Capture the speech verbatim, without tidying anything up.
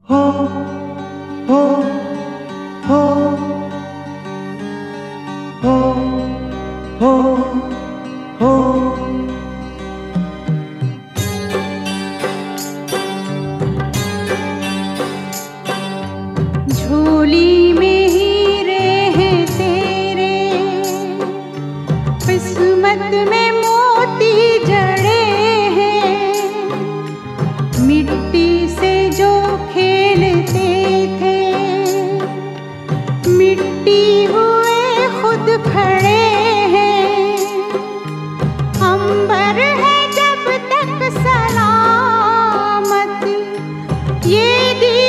हो हो हो हो हो हो झोली में हीरे हैं तेरे, किस्मत में मोती जड़े हैं। मिट्टी से जो खेलते थे, मिट्टी हुए खुद खड़े हैं। अंबर है जब तक सलामत, ये दी